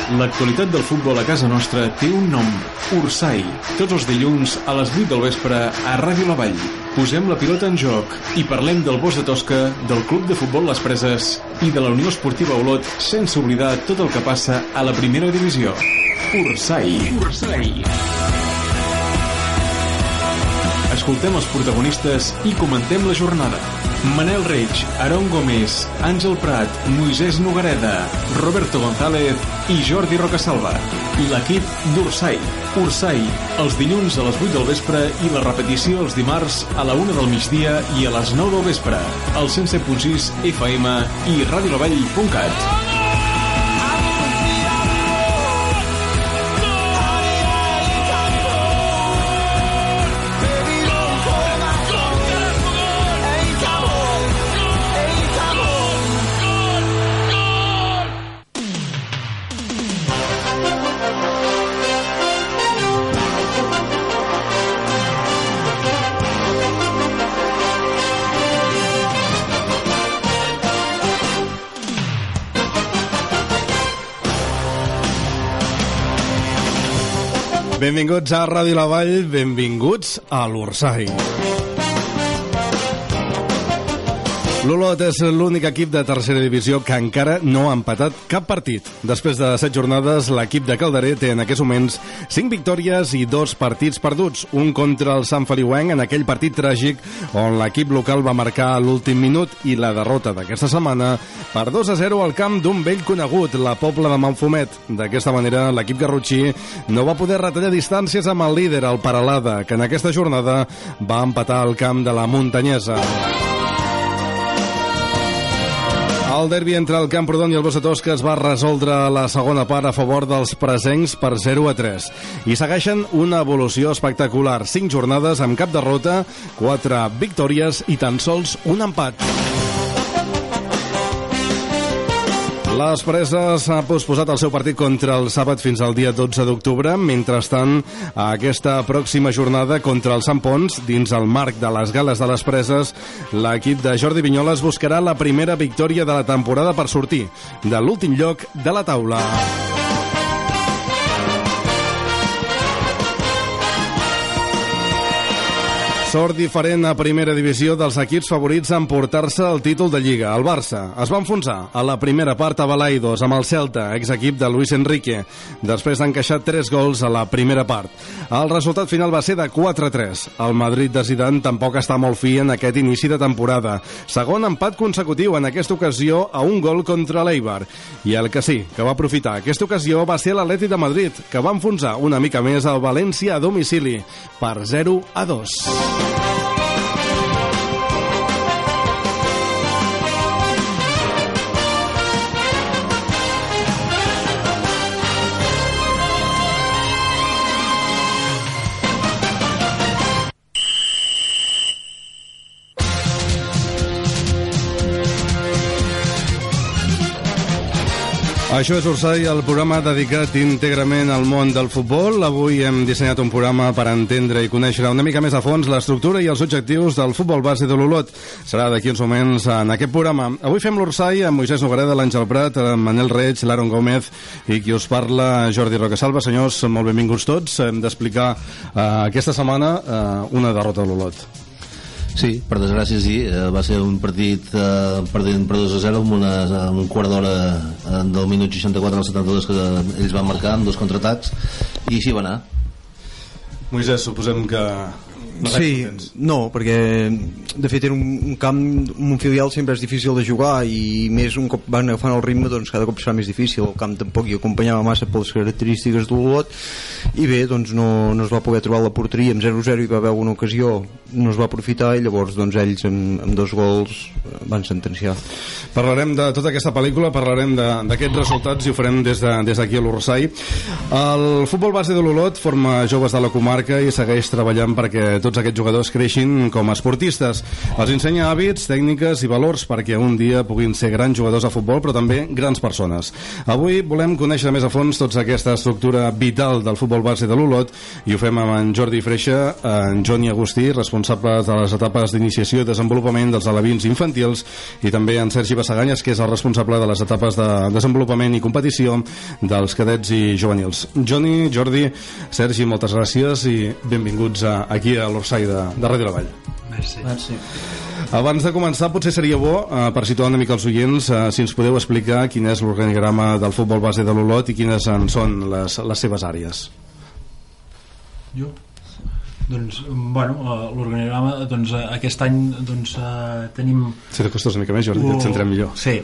L'actualitat del futbol a casa nostra té un nom, Ursai. Tots els dilluns a les 8 del vespre a Ràdio La Vall. Posem la pilota en joc i parlem del Bosc de Tosca, del Club de Futbol Les Preses i de la Unió Esportiva Olot, sense oblidar tot el que passa a la primera divisió. Ursai. Escoltem els protagonistes i comentem la jornada. Manel Reig, Aron Gómez, Àngel Prat, Moisés Nogareda, Roberto González i Jordi Rocasalva. L'equip d'Ursai. Ursai, els dilluns a les 8 del vespre i la repetició els dimarts a la 1 del migdia i a les 9 del vespre. Al 107.6 FM i radiolavall.cat. Benvinguts a Ràdio La Vall, benvinguts a l'Ursai. L'Olot és l'únic equip de tercera divisió que encara no ha empatat cap partit. Després de 7 jornades, l'equip de Calderer té en aquests moments 5 victòries i 2 partits perduts. Un contra el Sant Feliuenc en aquell partit tràgic on l'equip local va marcar a l'últim minut, i la derrota d'aquesta setmana per 2-0 al camp d'un vell conegut, la Pobla de Manfumet. D'aquesta manera, l'equip garrotxí no va poder retallar distàncies amb el líder, el Peralada, que en aquesta jornada va empatar al camp de la Muntanyesa. El derbi entre el Camprodon i el Bosc de Tosca es va resoldre a la segona part a favor dels presencs per 0-3. I segueixen una evolució espectacular. 5 jornades amb cap derrota, 4 victòries i tan sols un empat. Les Preses ha posposat el seu partit contra el Sàbat fins al dia 12 d'octubre. Mentrestant, a aquesta pròxima jornada contra el Sant Pons, dins el marc de les Gales de les Preses, l'equip de Jordi Vinyoles buscarà la primera victòria de la temporada per sortir de l'últim lloc de la taula. Sort diferent a primera divisió dels equips favorits a emportar-se el títol de Lliga. El Barça es va enfonsar a la primera part a Balaidos amb el Celta, exequip de Luis Enrique, després d'encaixar 3 gols a la primera part. El resultat final va ser de 4-3. El Madrid de Zidane tampoc està molt fi en aquest inici de temporada. Segon empat consecutiu, en aquesta ocasió a un gol contra l'Eibar. I el que sí, que va aprofitar aquesta ocasió va ser l'Atlètic de Madrid, que va enfonsar una mica més al València a domicili per 0-2. Això és Ursai, el programa dedicat íntegrament al món del futbol. Avui hem dissenyat un programa per entendre i conèixer una mica més a fons l'estructura i els objectius del futbol base de l'Olot. Serà d'aquí uns moments en aquest programa. Avui fem l'Ursai amb Moisés Nogareda, l'Àngel Prat, Manel Reig, l'Aron Gómez i qui us parla, Jordi Rocasalva. Senyors, molt benvinguts tots. Hem d'explicar aquesta setmana una derrota de l'Olot. Sí, per desgràcia sí, va ser un partit perdent per 2-0 amb un quart d'hora del minut 64 al 72 que ells van marcar amb 2 contraatacs, i així va anar. Moisés, suposem que... Sí, no, perquè de fet era un camp, un filial sempre és difícil de jugar, i més un cop van agafant el ritme doncs cada cop serà més difícil. El camp tampoc hi acompanyava massa per les característiques de l'Olot, i bé, doncs no es va poder trobar la porteria. Amb 0-0 hi va haver una ocasió, no es va aprofitar, i llavors doncs ells amb 2 gols van sentenciar. Parlarem de tota aquesta pel·lícula, parlarem d'aquests resultats, i ho farem des d'aquí a l'Ursai. El futbol base de l'Olot forma joves de la comarca i segueix treballant perquè tots tots aquests jugadors creixin com a esportistes. Els ensenya hàbits, tècniques i valors perquè un dia puguin ser grans jugadors de futbol, però també grans persones. Avui volem conèixer més a fons tota aquesta estructura vital del futbol base de l'Olot i ho fem amb en Jordi Freixa, en Joni Agustí, responsables de les etapes d'iniciació i desenvolupament dels alevins infantils, i també en Sergi Bassaganyes, que és el responsable de les etapes de desenvolupament i competició dels cadets i juvenils. Joni, Jordi, Sergi, moltes gràcies i benvinguts aquí a l'Orsai de Ràdio La Vall. Merci. Abans de començar, potser seria bo, per situar una mica els oients, si ens podeu explicar quin és l'organigrama del futbol base de l'Olot i quines en són les seves àrees. Jo? Doncs, l'organigrama, aquest any tenim... Si t'acostes una mica més, Jordi, et centrem millor. Sí,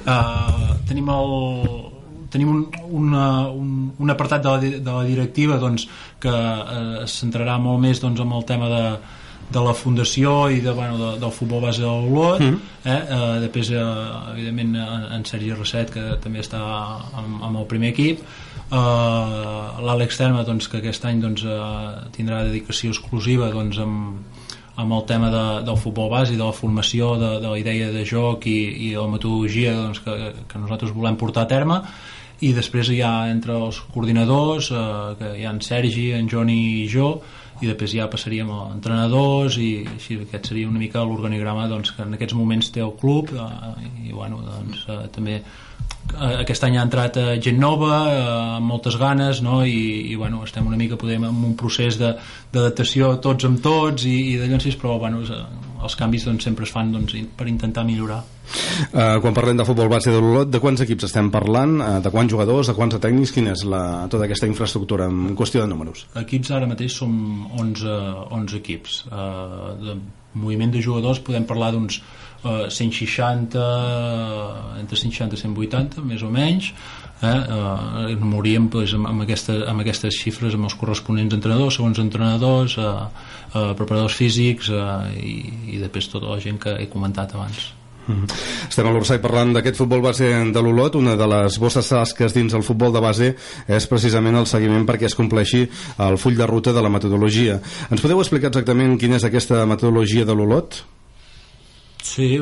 tenim un apartat de la directiva que es centrarà molt més en el tema de la fundació i del futbol base de l'Olot. Després, evidentment, en Sergi Rasset, que també està amb el primer equip, l'Àlex Terma, que aquest any tindrà dedicació exclusiva amb el tema del futbol base i de la formació, de la idea de joc i la metodologia que nosaltres volem portar a terme. I després hi ha entre els coordinadors, que hi ha en Sergi, en Joni i jo, i després ja passaríem a entrenadors, i així aquest seria una mica l'organigrama que en aquests moments té el club. I també aquest any ha entrat gent nova, amb moltes ganes, no? I estem una mica en un procés d'adaptació tots amb tots i de llancis, però els canvis sempre es fan per intentar millorar. Quan parlem de futbol base de l'Olot, de quants equips estem parlant? De quants jugadors, de quants tècnics? Quina és tota aquesta infraestructura en qüestió de números? Equips ara mateix som 11 equips. De moviment de jugadors podem parlar d'uns 160, entre 160 i 180, més o menys. Mouríem amb aquestes xifres, amb els corresponents entrenadors, segons entrenadors, preparadors físics i després tota la gent que he comentat abans. Estem a l'Orsai parlant d'aquest futbol base de l'Olot. Una de les vostres tasques dins el futbol de base és precisament el seguiment perquè es compleixi el full de ruta de la metodologia. Ens podeu explicar exactament quina és aquesta metodologia de l'Olot? Sí,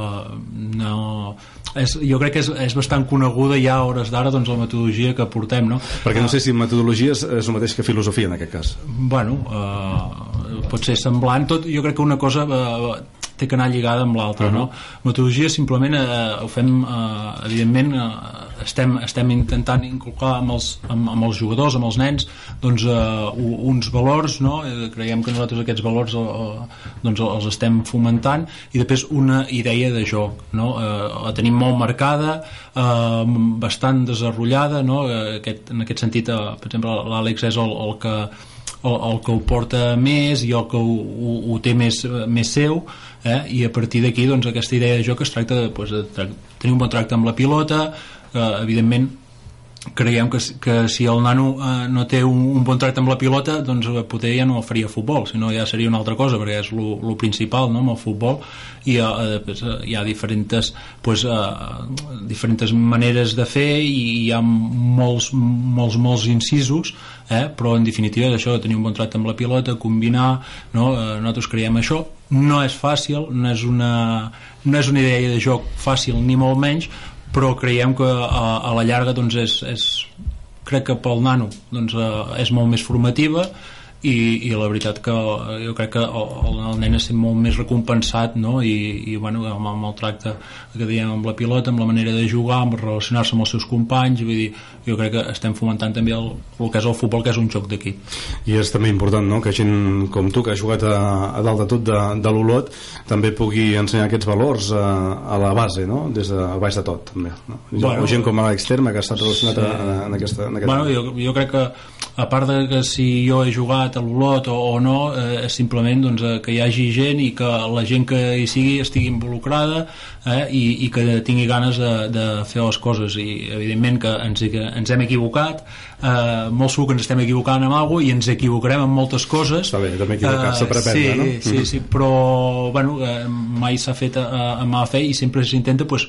jo crec que és bastant coneguda ja a hores d'ara la metodologia que portem, no? Perquè no sé si metodologia és el mateix que filosofia en aquest cas. Pot ser semblant tot. Jo crec que una cosa té que anar lligada amb l'altra, no? Metodologia simplement ho fem, evidentment, estem intentant inculcar amb els jugadors, amb els nens, uns valors, no? Creiem que nosaltres aquests valors els estem fomentant, i després una idea de joc, no? La tenim molt marcada, bastant desenvolupada, no? En aquest sentit, per exemple, l'Àlex és el que ho porta més i el que ho té més seu, i a partir d'aquí aquesta idea de joc es tracta de tenir un bon tracte amb la pilota. Evidentment creiem que si el nano no té un bon tracte amb la pilota, potser ja no faria futbol, sinó ja seria una altra cosa, perquè és el principal, no? Amb el futbol hi ha diferents maneres de fer i hi ha molts incisos, però en definitiva és això, tenir un bon tracte amb la pilota, combinar, no? Nosaltres creiem això. No és fàcil, no és una idea de joc fàcil ni molt menys, però creiem que a la llarga crec que pel nano és molt més formativa, i la veritat que jo crec que el nen és molt més recompensat, no? I amb el tracte que diem amb la pilota, amb la manera de jugar, amb relacionar-se amb els seus companys, vull dir, jo crec que estem fomentant també el que és el futbol, que és un joc d'equip. I és també important, no?, que gent com tu, que ha jugat a dalt de tot de l'Olot, també pugui ensenyar aquests valors a la base, no?, des de baix de tot, també, no? O gent com l'Àlex Terma, que ha estat relacionat en aquest... Jo crec que, a part de que si jo he jugat a l'Olot o no, és simplement que hi hagi gent i que la gent que hi sigui estigui involucrada, i que tingui ganes de fer les coses. I evidentment que ens hem equivocat, molt segur que ens estem equivocant amb alguna cosa, i ens equivocarem en moltes coses. Està bé, també equivocar-se per aprendre, no? Sí, però mai s'ha fet a mà fe, i sempre s'intenta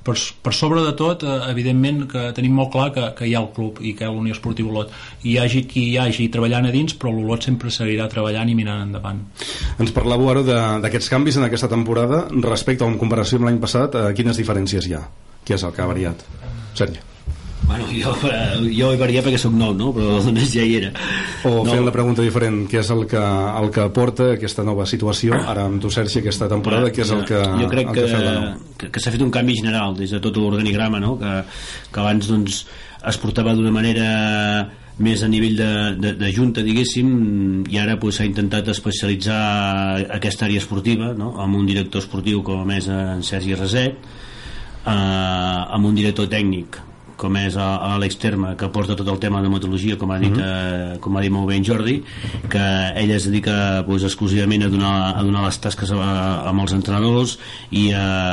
per sobre de tot, evidentment que tenim molt clar que hi ha el club i que hi ha l'Unió Esportiva Olot, i hi hagi qui hi hagi treballant a dins, però l'Olot sempre seguirà treballant i mirant endavant. Ens parlàveu ara d'aquests canvis en aquesta temporada respecte o en comparació amb l'any passat. Quines diferències hi ha? Què és el que ha variat? Sergi. Bueno, jo hi varia perquè soc nou, no? Però només ja hi era. O fent la pregunta diferent, què és el que aporta aquesta nova situació ara amb tu, Sergi, aquesta temporada? Què és el que jo crec que s'ha fet un canvi general des de tot l'organigrama, no? Que abans doncs es portava d'una manera més a nivell de junta, diguéssim, i ara s'ha intentat especialitzar aquesta àrea esportiva, no? Amb un director esportiu com és en Sergi Raset, amb un director tècnic com és Àlex Terma, que porta tot el tema de metodologia, com ha dit molt bé en Jordi, que ell es dedica exclusivament a donar les tasques amb els entrenadors i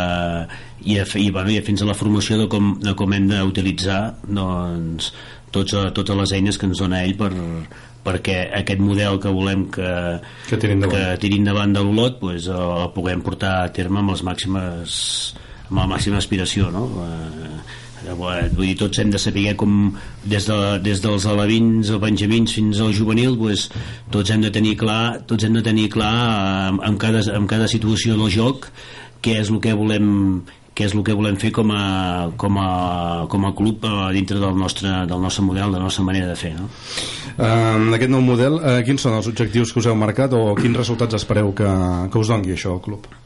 fins a la formació de com hem d'utilitzar doncs totes les eines que ens dona ell perquè aquest model que volem que tiri endavant de l'Olot el puguem portar a terme amb la màxima aspiració, no? Vull dir, tots hem de saber com des dels alevins o benjamins fins al juvenil, tots hem de tenir clar en cada situació del joc què és el que volem fer com a club dintre del nostre model, de la nostra manera de fer, no? Aquest nou model, quins són els objectius que us heu marcat o quins resultats espereu que us doni això al club?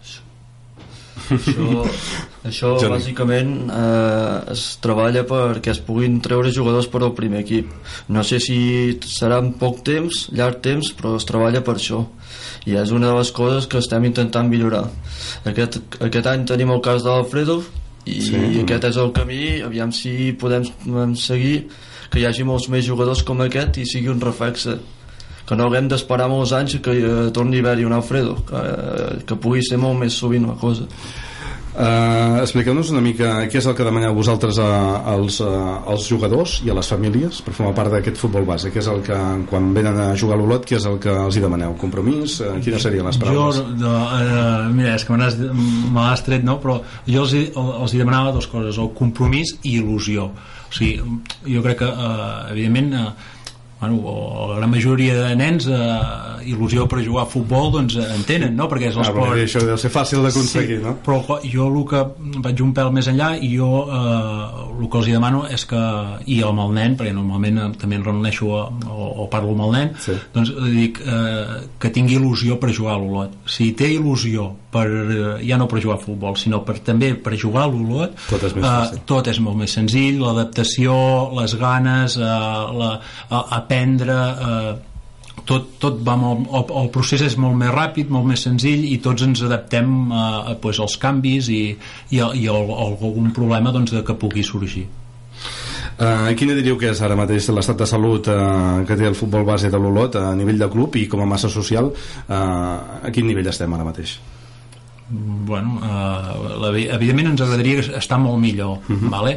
Això bàsicament es treballa perquè es puguin treure jugadors per al primer equip. No sé si serà en poc temps, llarg temps, però es treballa per això i és una de les coses que estem intentant millorar. Aquest any tenim el cas d'Alfredo i aquest és el camí. Aviam si podem seguir que hi hagi molts més jugadors com aquest i sigui un reflexe, que no haguem d'esperar molts anys que torni a haver-hi un Alfredo, que pugui ser molt més sovint la cosa. Expliqueu-nos una mica què és el que demaneu vosaltres als jugadors i a les famílies per formar part d'aquest futbol base. Què és el que, quan venen a jugar a l'Olot, què és el que els hi demaneu? Compromís? Quines serien les paraules? Mira, és que me l'has tret, no? Però jo els hi demanava dues coses, el compromís i il·lusió. O sigui, jo crec que evidentment la gran majoria de nens il·lusió per jugar a futbol doncs en tenen, no? Perquè és l'esport. Això deu ser fàcil d'aconseguir, no? Però jo el que vaig un pèl més enllà i jo el que els hi demano és que, i amb el nen, perquè normalment també em reuneixo o parlo amb el nen, doncs dic que tingui il·lusió per jugar a l'Olot. Si té il·lusió ja no per jugar a futbol, sinó també per jugar a l'Olot, tot és molt més senzill, l'adaptació, les ganes, aprendre, tot va el procés és molt més ràpid, molt més senzill i tots ens adaptem als canvis i algun problema que pugui sorgir. Quina diríeu que és ara mateix l'estat de salut que té el futbol base de l'Olot a nivell de club i com a massa social? A quin nivell estem ara mateix? Bueno, evidentment ens agradaria estar molt millor, vale?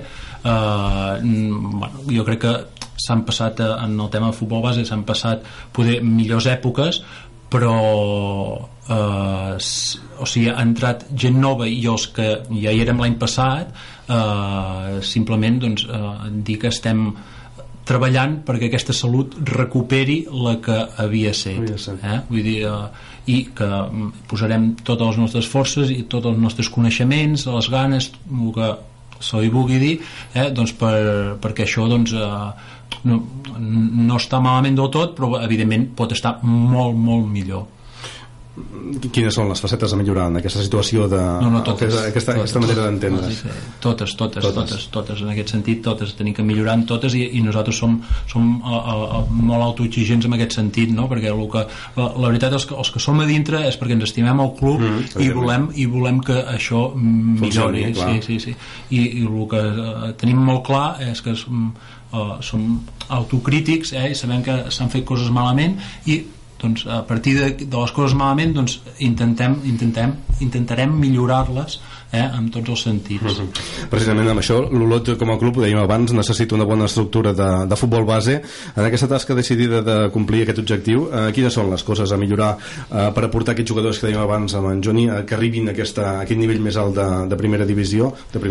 Jo crec que s'han passat en el tema de futbol base s'han passat poder millors èpoques, però o sigui, ha entrat gent nova i els que ja hi érem l'any passat simplement dir que estem treballant perquè aquesta salut recuperi la que havia set, vull dir, i que posarem totes les nostres forces i tots els nostres coneixements, les ganes, el que se li vulgui dir, perquè això no està malament del tot, però evidentment pot estar molt, molt millor. Quines són les facetes a millorar en aquesta situació aquesta manera d'entendre? Totes, en aquest sentit totes, tenim que millorar en totes i nosaltres som molt autoexigents en aquest sentit, no? Perquè la veritat és que els que som a dintre és perquè ens estimem el club i volem que això millori, sí. I el que tenim molt clar és que som autocrítics i sabem que s'han fet coses malament i a partir de les coses malament intentarem millorar-les en tots els sentits. Precisament amb això, l'Olot com a club, ho dèiem abans, necessita una bona estructura de futbol base. En aquesta tasca decidida de complir aquest objectiu, quines són les coses a millorar per aportar aquests jugadors que dèiem abans amb en Joni, que arribin a aquest nivell més alt de primera divisió,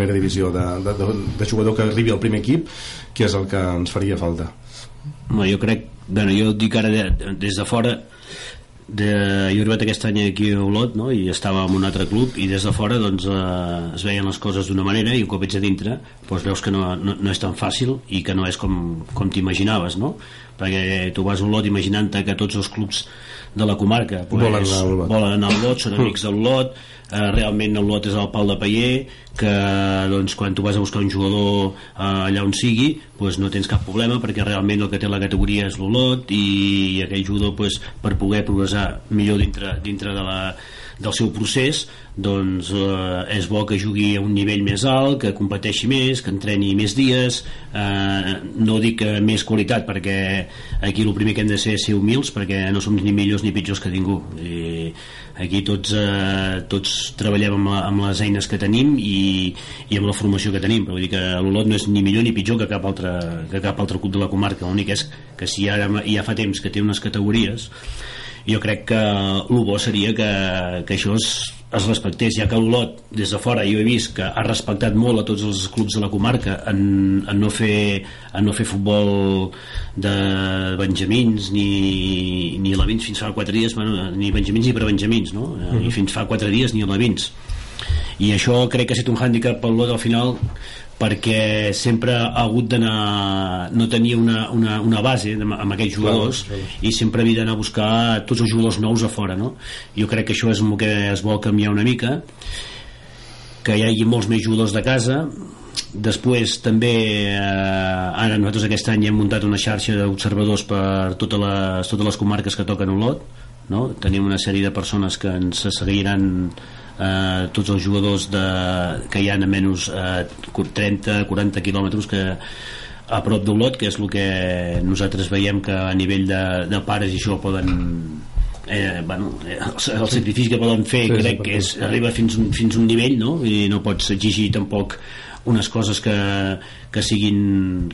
de jugador que arribi al primer equip, que és el que ens faria falta? Jo crec, jo dic ara des de fora, jo he arribat aquest any aquí a Olot, no? I estava en un altre club, i des de fora doncs, es veien les coses d'una manera, i un cop ets a dintre doncs veus que no és tan fàcil i que no és com t'imaginaves, no? Perquè tu vas a Olot imaginant-te que tots els clubs de la comarca volen anar a Olot, són amics de l'Olot, realment l'Olot és el pal de paller, que doncs, quan tu vas a buscar un jugador allà on sigui, doncs, no tens cap problema, perquè realment el que té la categoria és l'Olot, i aquell jugador doncs, per poder progressar millor dintre del seu procés, doncs és bo que jugui a un nivell més alt, que competeixi més, que entreni més dies, no dic més qualitat, perquè aquí el primer que hem de ser és ser humils, perquè no som ni millors ni pitjors que ningú, i aquí tots treballem amb les eines que tenim i amb la formació que tenim, però vull dir que l'Olot no és ni millor ni pitjor que cap altre club de la comarca. L'únic és que si ara ja fa temps que té unes categories, jo crec que el bo seria que això es respectés, ja que l'Olot des de fora jo he vist que ha respectat molt a tots els clubs de la comarca en no fer futbol de benjamins ni alevins fins fa 4 dies, ni benjamins ni prebenjamins, no? I fins fa 4 dies ni alevins, i això crec que ha estat un hàndicap per l'Olot al final, perquè sempre ha hagut d'anar, no tenia una base amb aquells jugadors, i sempre havia d'anar a buscar tots els jugadors nous a fora, no? Jo crec que això és el que es vol canviar una mica, que hi hagi molts més jugadors de casa. Després també ara nosaltres aquest any hem muntat una xarxa d'observadors per totes les comarques que toquen Olot, no? Tenim una sèrie de persones que ens seguiran tots els jugadors que hi ha a menys 30-40 quilòmetres a prop d'Olot, que és el que nosaltres veiem que a nivell de pares i això poden el sacrifici que poden fer, crec que arriba fins un nivell, no? I no pots exigir tampoc unes coses que siguin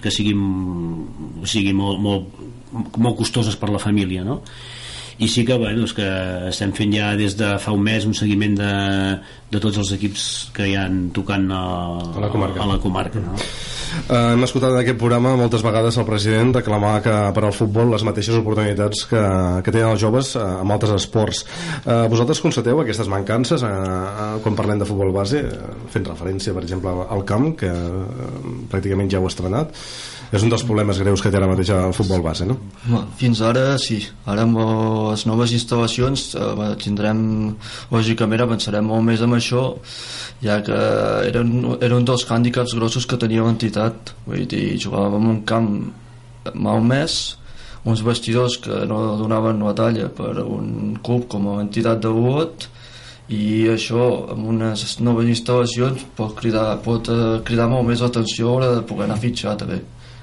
molt costoses per la família, no? I sí que, és que estem fent ja des de fa un mes un seguiment de tots els equips que hi han tocant a la comarca, no? Hem escoltat en aquest programa moltes vegades el president reclamar que per al futbol les mateixes oportunitats que tenen els joves amb altres esports. Vosaltres constateu aquestes mancances quan parlem de futbol base, fent referència per exemple al camp, que pràcticament ja ho ha estrenat? És un dels problemes greus que té ara mateix el futbol base, no? Fins ara sí. Ara amb les noves instal·lacions lògicament avançarem molt més amb això, ja que era un dels hàndicaps grossos que tenia l'entitat. Vull dir, jugàvem en un camp malmès, uns vestidors que no donaven la talla per un club com l'entitat de Olot, i això amb unes noves instal·lacions pot cridar molt més l'atenció a l'hora de poder anar a fitxar també.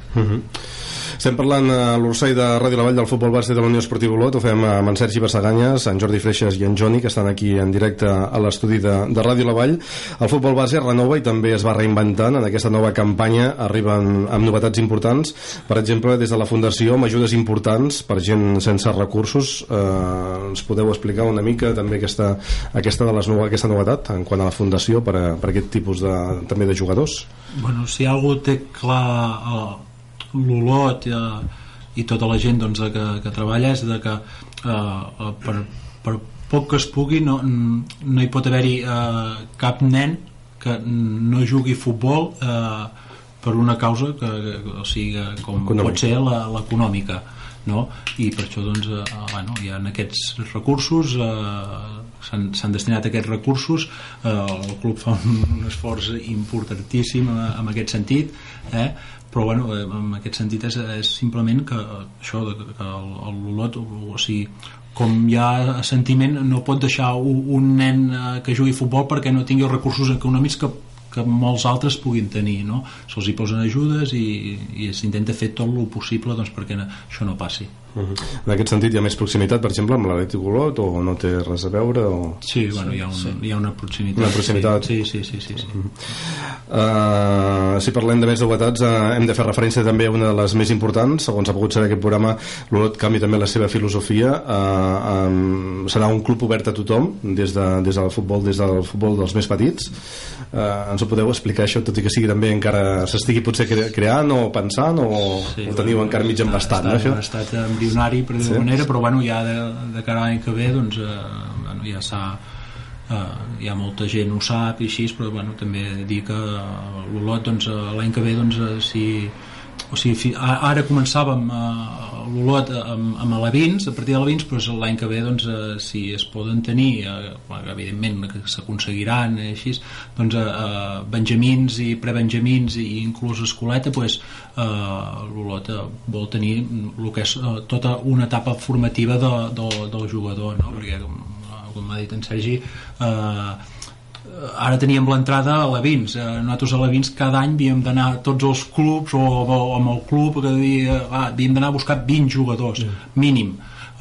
Estem parlant a l'Orsay de Ràdio La Vall del futbol base de la Unió Esportiva Olot. Ho fem amb en Sergi Bassaganyes, en Jordi Freixas i en Joni, que estan aquí en directe a l'estudi de Ràdio La Vall. El futbol base es renova i també es va reinventant. En aquesta nova campanya arriben amb novetats importants, per exemple des de la Fundació, amb ajudes importants per gent sense recursos. Ens podeu explicar una mica també aquesta novetat en quant a la Fundació per aquest tipus també de jugadors? Bueno, si algú té clar l'Olot i tota la gent doncs, que treballa és de que per poc que es pugui no hi pot haver-hi cap nen que no jugui futbol per una causa o sigui, com pot ser l'econòmica, no? I per això doncs, hi ha aquests recursos, s'han destinat aquests recursos, el club fa un esforç importantíssim en aquest sentit, però en aquest sentit és simplement que això, que l'Olot, o sigui, com hi ha sentiment, no pot deixar un nen que jugui a futbol perquè no tingui els recursos econòmics que molts altres puguin tenir, no? Se'ls hi posen ajudes i s'intenta fer tot el possible doncs, perquè això no passi. En aquest sentit hi ha més proximitat, per exemple, amb l'Atlètic Olot, o no té res a veure? O... Sí, bueno, hi ha una proximitat. Una proximitat. Sí. Si parlem de més novetats, hem de fer referència també a una de les més importants. Segons ha pogut saber aquest programa, l'Olot canvia també la seva filosofia. Serà un club obert a tothom, des del futbol dels més petits. Ens ho podeu explicar, això, tot i que sigui també encara s'estigui potser creant o pensant, o ho teniu encara mig embastat, no, això? Ha estat embrionari, per dir-ho manera, però bueno, ja de cara a l'any que ve, doncs, ja hi ha molta gent ho sap i així, però bueno, també dir que l'Olot, doncs, l'any que ve, doncs, ara començàvem l'Olot amb Alevins, a partir d'Alevins, però l'any que ve, doncs, si es poden tenir, evidentment que s'aconseguiran així, doncs, benjamins i prebenjamins i inclús escoleta, doncs, l'Olot vol tenir el que és tota una etapa formativa del jugador, no? Perquè com ha dit en Sergi, ara teníem l'entrada a Alevins. Nosaltres a Alevins cada any havíem d'anar a tots els clubs o amb el club havíem d'anar a buscar 20 jugadors mínim.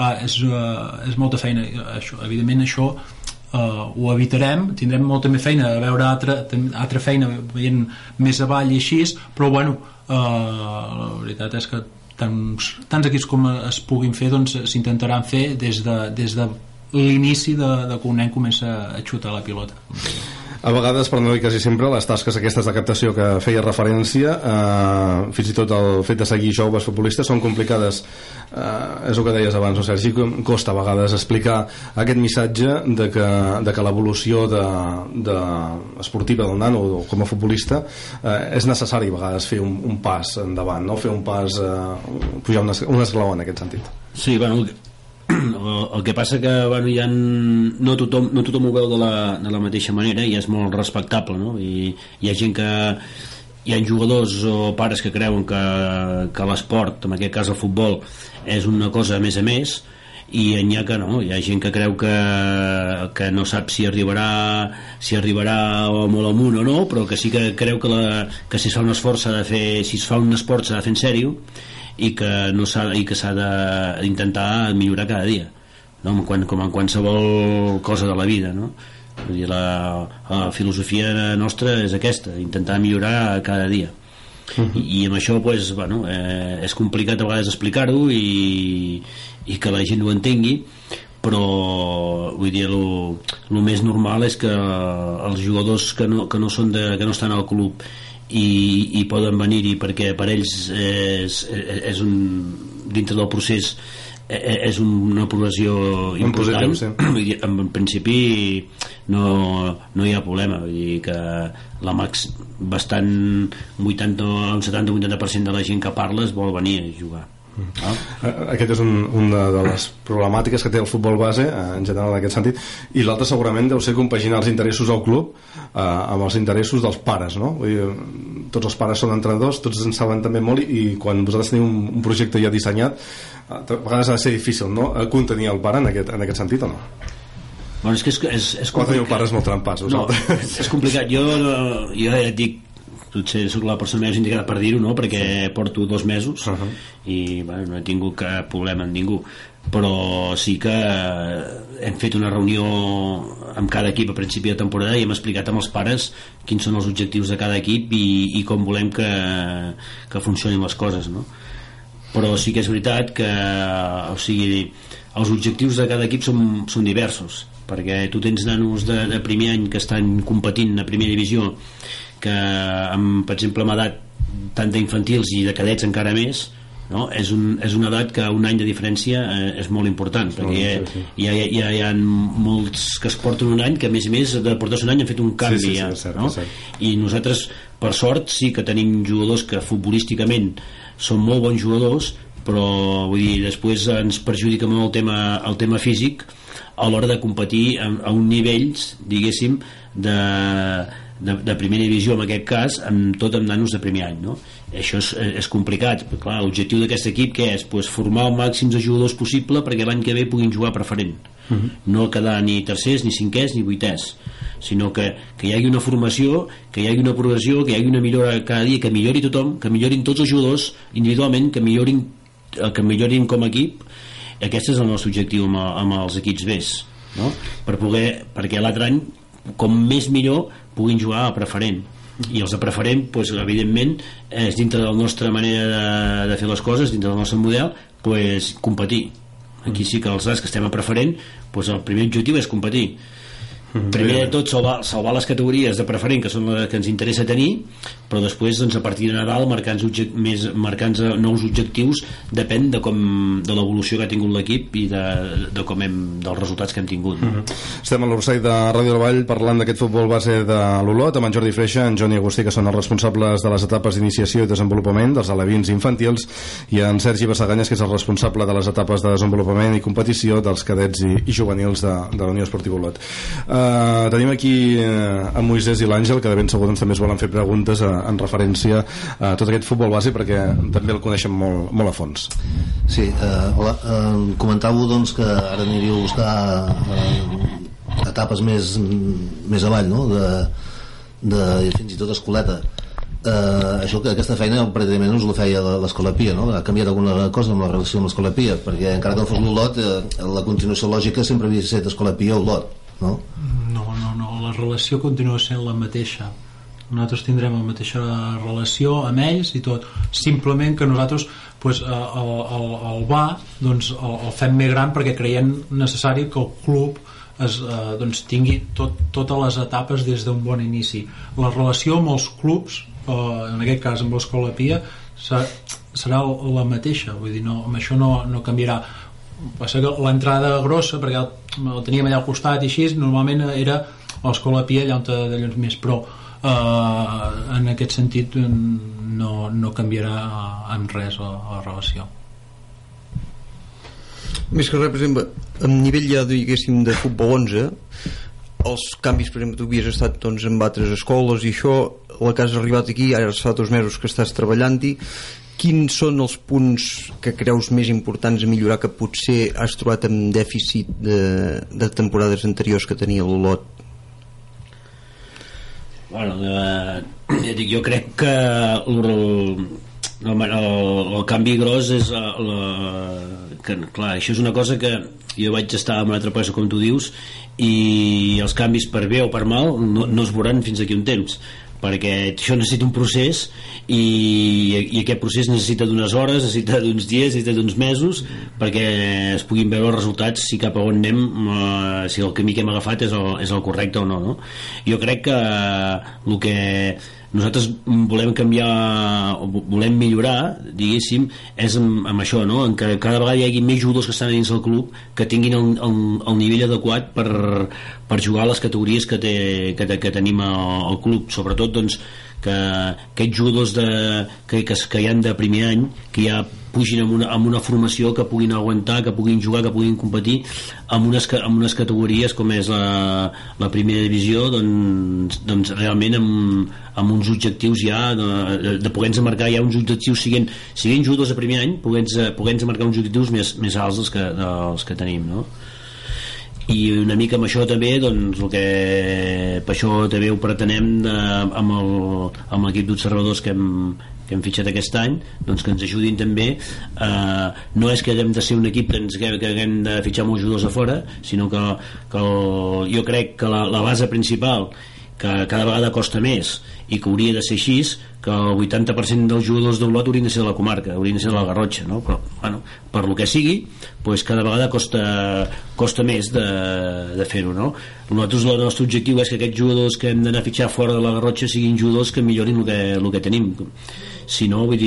És molta feina. Evidentment això ho evitarem, tindrem molta més feina a veure altra feina veient més avall i així, però bueno, la veritat és que tants equips com es puguin fer, doncs s'intentaran fer des de l'inici de que un nen comença a xutar la pilota. A vegades, per no dir quasi sempre, les tasques aquestes de captació que feia referència, fins i tot el fet de seguir joves futbolistes, són complicades. És el que deies abans, no, Sergi? Costa a vegades explicar aquest missatge de que l'evolució esportiva del nano com a futbolista és necessari a vegades fer un pas endavant, no? Fer un pas, pujar un esglaó en aquest sentit. Sí, bueno, el que passa que bueno, no tothom ho veu de la mateixa manera i és molt respectable, no? I hi ha gent que hi ha jugadors o pares que creuen que l'esport, en aquest cas el futbol, és una cosa a més i n'hi ha que no, hi ha gent que creu que no sap si arribarà molt amunt o no, però que sí que creu que si es fa un esforç si es fa un esport s'ha de fer en sèrio i que s'ha d'intentar millorar cada dia, no? Com en qualsevol cosa de la vida, no? Vull dir, la filosofia nostra és aquesta, intentar millorar cada dia. I amb això pues, bueno, és complicat a vegades explicar-ho i que la gent ho entengui, però vull dir, el més normal és que els jugadors que no estan al club i poden venir-hi perquè per ells és dintre del procés és una progressió important, positiu, sí. En principi no hi ha problema, vull dir que bastant un 70-80% de la gent que parla vol venir a jugar. Aquest és una de les problemàtiques que té el futbol base en general en aquest sentit, i l'altre segurament deu ser compaginar els interessos del club amb els interessos dels pares, no? Vull dir, tots els pares són entrenadors, tots en saben també molt, i quan vosaltres teniu un projecte ja dissenyat a vegades ha de ser difícil, no?, contenir el pare en aquest sentit, o no? Bueno, és que és quan teniu pares molt trempats vosaltres. No, és complicat. Jo ja et dic, potser soc la persona més indicada per dir-ho, no? Perquè porto 2 mesos i bueno, no he tingut cap problema amb ningú, però sí que hem fet una reunió amb cada equip a principi de temporada i hem explicat amb els pares quins són els objectius de cada equip i com volem que funcionin les coses, no? Però sí que és veritat que, o sigui, els objectius de cada equip són diversos, perquè tu tens nanos de primer any que estan competint a primera divisió, que amb, per exemple, amb edat tant d'infantils i de cadets encara més, no? És una edat que un any de diferència és molt important, perquè hi ha molts que es porten un any que a més de portar-se un any han fet un canvi, no? I nosaltres per sort sí que tenim jugadors que futbolísticament són molt bons jugadors, però vull dir, després ens perjudica molt el tema físic a l'hora de competir a un nivell, diguéssim, de primera divisió, en aquest cas amb nanos de primer any, no? Això és complicat, però clar, l'objectiu d'aquest equip què és? Pues formar el màxim de jugadors possible perquè l'any que ve puguin jugar preferent, no quedar ni tercers, ni cinquers, ni vuiters, sinó que hi hagi una formació, que hi hagi una progressió, que hi hagi una millora cada dia, que millori tothom, que millorin tots els jugadors individualment, que millorin millorin com a equip. Aquest és el nostre objectiu amb els equips Bs, no? Perquè l'altre any, com més millor, puguin jugar a preferent, i els de preferent, doncs, evidentment, és dintre de la nostra manera de fer les coses, dintre del nostre model, doncs, competir. Aquí sí que els que estem a preferent, doncs el primer objectiu és competir. Primer de tot salvar les categories de preferent, que són les que ens interessa tenir, però després, doncs, a partir de Nadal, marcant nous objectius, depèn de l'evolució que ha tingut l'equip i dels resultats que hem tingut. Estem a l'Orsay de Ràdio del Vall parlant d'aquest futbol base de l'Olot amb en Jordi Freixa, en Joni Agustí, que són els responsables de les etapes d'iniciació i desenvolupament dels alevins infantils, i en Sergi Bassaganyes, que és el responsable de les etapes de desenvolupament i competició dels cadets i juvenils de la Unió Esportiva Olot. Tenim aquí en Moisès i l'Àngel, que de ben segur també es volen fer preguntes en referència a tot aquest futbol base, perquè també el coneixen molt a fons. Sí, hola, comentàveu doncs que ara aniríeu a buscar etapes més avall, no? Fins i tot escoleta. Aquesta feina pràcticament us la feia l'Escola Pia, no? Ha canviat alguna cosa amb la relació amb l'Escola Pia, perquè encara que no fos l'Olot, la continuació lògica sempre havia estat Escola Pia o Olot, no? No, la relació continua sent la mateixa. Nosaltres tindrem la mateixa relació amb ells i tot, simplement que nosaltres pues, el va doncs, el fem més gran perquè creiem necessari que el club doncs, tingui totes les etapes des d'un bon inici. La relació amb els clubs, en aquest cas amb l'Escola Pia, serà la mateixa, vull dir, amb això no canviarà. Passa que l'entrada grossa, perquè el teníem allà al costat i així, normalment era l'Escola Pia allà on d'allò més, però en aquest sentit no canviarà en res la relació. Més que res, per exemple, a nivell ja diguéssim de futbol 11, els canvis, per exemple, tu havies estat doncs, en altres escoles i això, la que has arribat aquí, ara fa 2 mesos que estàs treballant-hi, quins són els punts que creus més importants a millorar, que potser has trobat en dèficit de temporades anteriors que tenia l'Olot? Bueno, jo crec que el canvi gros és que, clar, això és una cosa que jo vaig estar en una altra cosa, com tu dius, i els canvis per bé o per mal no es veuran fins aquí un temps, perquè això necessita un procés i aquest procés necessita d'unes hores, necessita d'uns dies, necessita d'uns mesos perquè es puguin veure els resultats, si cap a on anem, si el camí que hem agafat és el correcte o no. Jo crec que el que nosaltres volem canviar o volem millorar, diguéssim, és amb això, no? En que cada vegada hi hagi més jugadors que estan dins del club que tinguin el nivell adequat per jugar a les categories que tenim al club, sobretot doncs que aquests jugadors que hi han de primer any, que ja pugin amb una formació, que puguin aguantar, que puguin jugar, que puguin competir amb unes categories com és la primera divisió, doncs realment amb uns objectius ja de poder-nos marcar ja uns objectius, siguent jugadors de primer any, poder-nos marcar uns objectius més alts dels que tenim, no? I una mica amb això també, doncs el que per això també ho pretenem amb l'equip d'observadors que hem fitxat aquest any, doncs que ens ajudin també, no és que haguem de ser un equip que haguem de fitxar molts jugadors a fora, sinó que jo crec que la base principal, que cada vegada costa més i que hauria de ser així, que el 80% dels jugadors d'Olot haurien de ser de la comarca, haurien de ser de la Garrotxa, no? Però bueno, per lo que sigui, doncs cada vegada costa més de fer-ho, no? Nosaltres el nostre objectiu és que aquests jugadors que hem d'anar a fitxar fora de la Garrotxa siguin jugadors que millorin el que tenim. Si no, vull dir,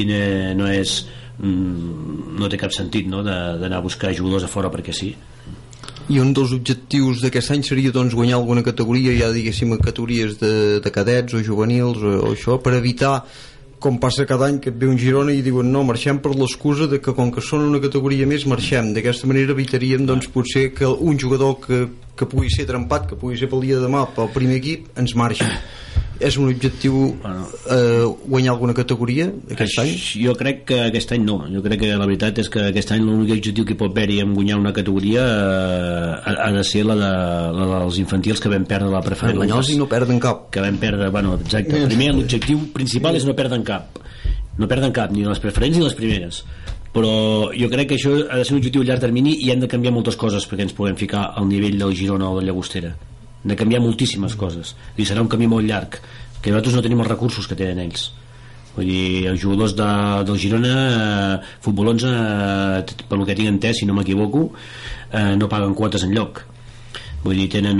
no té cap sentit, no? D'anar a buscar jugadors a fora perquè sí. I un dels objectius d'aquest any seria doncs, guanyar alguna categoria, ja diguéssim categories de cadets o juvenils o això, per evitar, com passa cada any, que et ve un Girona i diuen no, marxem per l'excusa de que com que són una categoria més marxem. D'aquesta manera evitaríem doncs, potser que un jugador que pugui ser trempat, que pugui ser pel dia de demà pel primer equip, ens marxi. És un objectiu guanyar alguna categoria aquest any? Jo crec que aquest any no. Jo crec que la veritat és que aquest any l'únic objectiu que pot haver-hi en guanyar una categoria ha de ser la dels infantils, que vam perdre la preferent. I no perden cap. Que vam perdre, bueno, exacte. Primer, l'objectiu principal és no perdre cap. No perden cap, ni les preferents ni les primeres. però jo crec que això ha de ser un objectiu a llarg termini i hem de canviar moltes coses perquè ens puguem ficar al nivell del Girona o de Llagostera. Hem de canviar moltíssimes coses i serà un camí molt llarg, que nosaltres no tenim els recursos que tenen ells. Vull dir, els jugadors del Girona, Futbol 11, pel que tinc entès, si no m'equivoco, no paguen quotes enlloc. Vull dir, tenen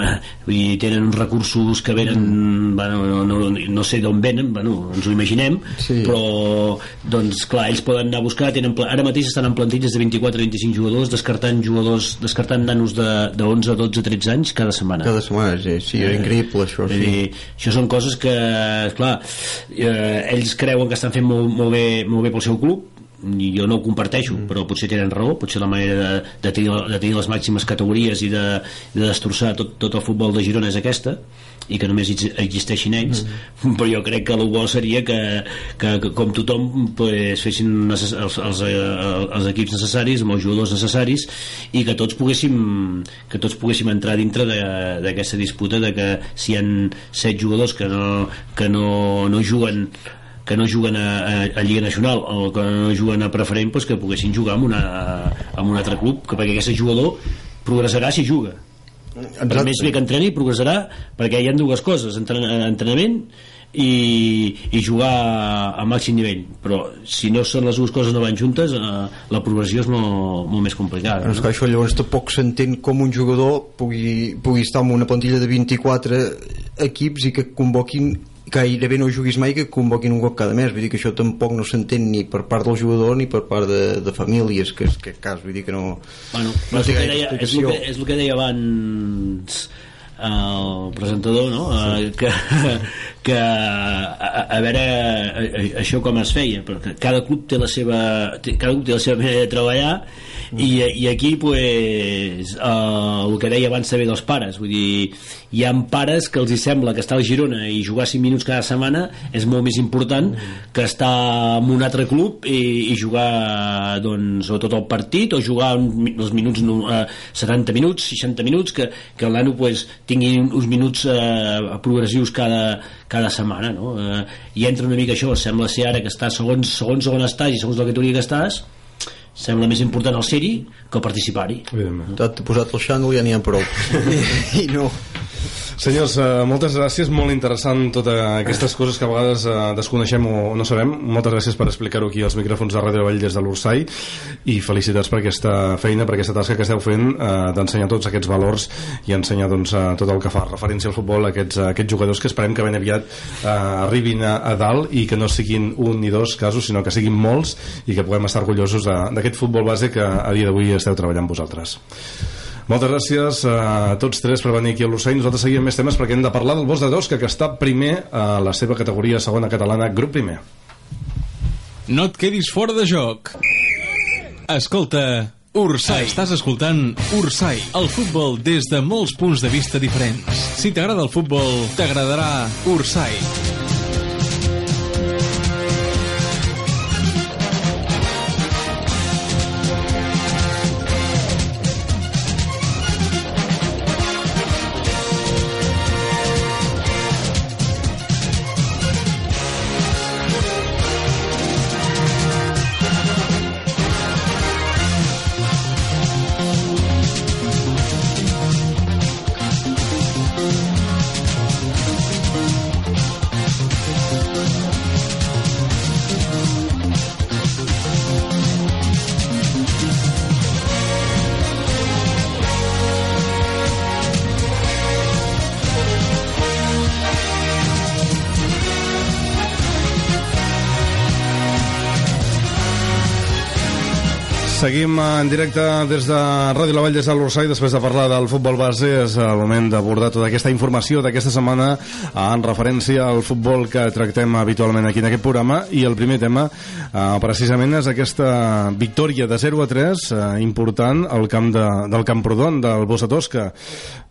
uns recursos que venen, bueno, no sé d'on venen, bueno, ens ho imaginem, sí. Però doncs clar, ells poden anar a buscar, ara mateix estan en plantilles de 24-25 jugadors, descartant nanos de 11, 12, 13 anys cada setmana, sí, era increïble això, sí. Dir, això són coses que clar, ells creuen que estan fent molt bé pel seu club, i jo no ho comparteixo, però potser tenen raó, potser la manera de tenir les màximes categories i de destrossar tot el futbol de Girona és aquesta, i que només existeixin ells, però jo crec que el bo seria que com tothom pues, fessin els equips necessaris amb els jugadors necessaris i que tots poguéssim entrar dintre d'aquesta disputa de que si hi ha 7 jugadors que no juguen a Lliga Nacional o que no juguen a preferent, doncs que poguessin jugar amb un altre club, perquè aquest jugador progressarà si juga. Per més bé que entreni, progressarà, perquè hi ha dues coses, entrenament i jugar a màxim nivell, però si no són les dues coses no van juntes, la progressió és molt més complicada. No? Això llavors tampoc s'entén com un jugador pugui estar en una plantilla de 24 equips i que convoquin, gairebé no juguis mai, que convoquin un cop cada mes. Vull dir que això tampoc no s'entén ni per part del jugador ni per part de famílies, que és aquest cas, vull dir que no, bueno, no té gaire explicació. És el que deia abans el presentador, no? Que a veure això com es feia, perquè cada club té la seva manera de treballar i aquí pues, el que deia abans també dels pares, vull dir, hi ha pares que els hi sembla que estar al Girona i jugar 5 minuts cada setmana és molt més important que estar en un altre club i jugar doncs, o tot el partit o jugar els minuts 70 minuts, 60 minuts, que el nano pues, tingui uns minuts progressius cada setmana, no? I entra una mica això, sembla ser ara que està segons on estàs i segons la categoria que estàs, sembla més important el ser-hi que el participar-hi. T'ha posat el xandall i ja n'hi ha prou. I no. Senyors, moltes gràcies, molt interessant totes aquestes coses que a vegades desconeixem o no sabem. Moltes gràcies per explicar-ho aquí als micròfons de Ràdio Vall des de l'Ursai i felicitats per aquesta feina, per aquesta tasca que esteu fent d'ensenyar tots aquests valors i ensenyar doncs, tot el que fa referència al futbol a aquests jugadors que esperem que ben aviat arribin a dalt i que no siguin un ni dos casos, sinó que siguin molts i que puguem estar orgullosos d'aquest futbol base que a dia d'avui esteu treballant vosaltres. Moltes gràcies a tots tres per venir aquí a l'Ursai. Nosaltres seguim més temes perquè hem de parlar del Bos de Tosca, que està primer a la seva categoria segona catalana, grup primer. No et quedis fora de joc. Escolta, Ursai. Estàs escoltant Ursai, el futbol des de molts punts de vista diferents. Si t'agrada el futbol, t'agradarà Ursai. Seguim en directe des de Ràdio La Vall, des de l'Ursai. Després de parlar del futbol base, és el moment d'abordar tota aquesta informació d'aquesta setmana en referència al futbol que tractem habitualment aquí en aquest programa. I el primer tema precisament és aquesta victòria de 0-3 important al camp del Camprodon del Bos de Tosca.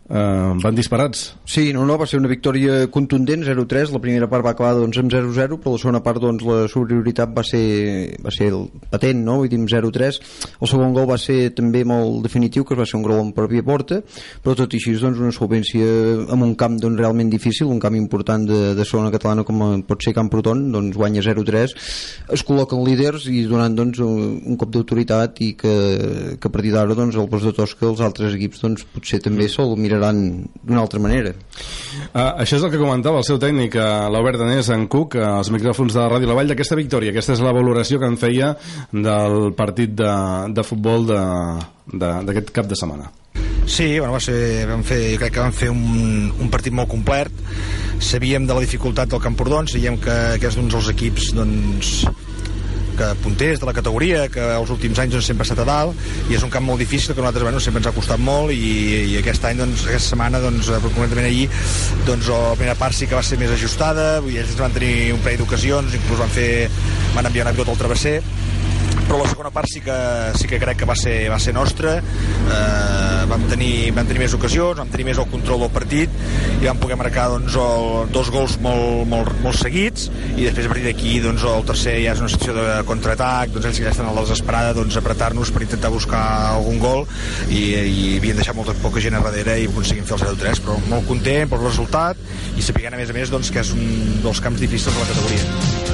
van disparats. Sí, no, va ser una victòria contundent, 0-3, la primera part va acabar doncs, amb 0-0, però la segona part doncs, la superioritat va ser patent, no? Vull dir, amb 0-3. El segon gol va ser també molt definitiu, que va ser un gol en pròpia porta, però tot i així doncs, una solvència en un camp doncs, realment difícil, un camp important de segona catalana com pot ser Camprodon, doncs guanya 0-3, es col·loquen líders i donant doncs, un cop d'autoritat i que a partir d'ara doncs, el Bosc de Tosca, els altres equips doncs, potser també se'l miraran d'una altra manera. Això és el que comentava el seu tècnic, l'Albert Danés, en Cuc, als micròfons de Ràdio La Vall, d'aquesta victòria. Aquesta és la valoració que en feia del partit de futbol d'aquest cap de setmana. Sí, bueno, jo crec que vam fer un partit molt complet. Sabíem de la dificultat del Camprodon, sabíem que és d'un dels equips doncs, que punters de la categoria, que els últims anys doncs, sempre ha estat a dalt, i és un camp molt difícil que a nosaltres sempre ens ha costat molt, i aquest any, doncs, aquesta setmana, doncs, concretament ahir, doncs, la primera part sí que va ser més ajustada, ells van tenir un parell d'ocasions, inclús van enviar un avió al travesser, però la segona part sí que crec que va ser nostra. Vam tenir més ocasions, vam tenir més el control del partit i vam poder marcar doncs, dos gols molt seguits, i després a partir d'aquí doncs, el tercer ja és una situació de contraatac, doncs ells ja estan a la desesperada apretar-nos per intentar buscar algun gol, i havien deixat poca gent a darrere i aconseguim fer el 0-3, però molt content pel resultat i sapiguent a més doncs, que és un dels camps difícils de la categoria.